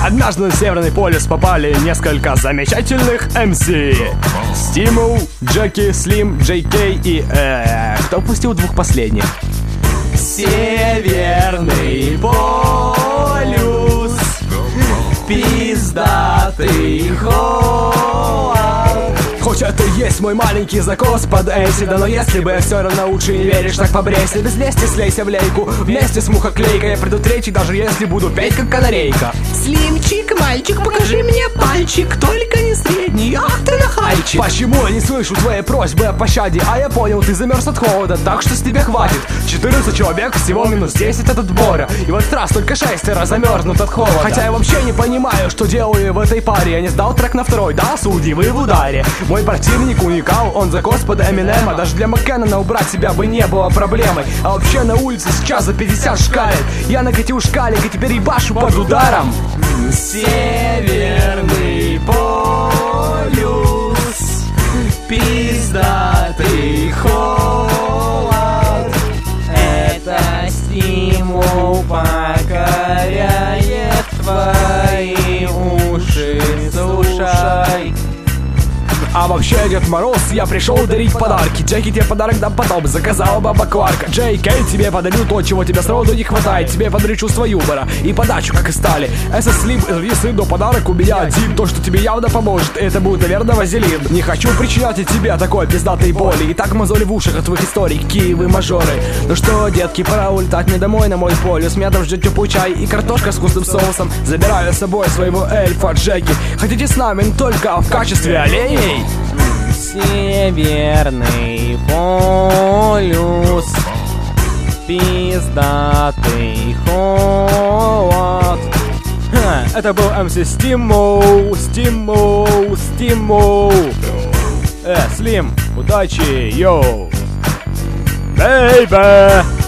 Однажды на Северный полюс попали несколько замечательных МС. Стимул, Джеки, Слим, Джей Кей и... кто упустил двух последних? Северный полюс, пиздатый холод. Хоть это и есть мой маленький закос под Эйсида, но если бы все равно лучше не веришь, так побрейся. Без лести слейся в лейку, вместе с мухоклейкой. Я приду третий, даже если буду петь как канарейка. Слимчик, мальчик, покажи мне пальчик, только не средний, ах ты нахальчик. Почему я не слышу твоей просьбы о пощаде? А я понял, ты замерз от холода, так что с тебя хватит. 14 человек, всего минус 10 от отбора. И в этот раз только 6 замерзнут от холода. Хотя я вообще не понимаю, что делаю в этой паре. Я не сдал трек на второй, да, судьи, вы в ударе. Мой противник уникал, он закос под Эминема. Даже для Маккеннона убрать себя бы не было проблемой. А вообще на улице сейчас за 50 шкалит. Я накатил шкалик и теперь ебашу под ударом. Северный полюс, пиздатый холод. Это стимул покоряет твои уши, слушай. А вообще, Дед Мороз, я пришел дарить подарки. Джеки тебе подарок дам потом, заказала баба Кларка. Джей Кей, тебе подарю то, чего тебе сроду не хватает. Тебе подарю чувство юмора и подачу, как и стали. СС Слим, если до подарок у меня один. То, что тебе явно поможет, это будет, наверное, вазелин. Не хочу причинять и тебе такой пиздатой боли. И так мозоли в ушах от твоих историй, какие вы мажоры. Ну что, детки, пора улетать мне домой на мой полюс. Меня там ждет теплый чай и картошка с вкусным соусом. Забираю с собой своего эльфа Джеки. Хотите с нами, но только в качестве оленей? Северный полюс, пиздатый холод. Это был МС Стимул. Слим, удачи, йоу. Бэйбэ.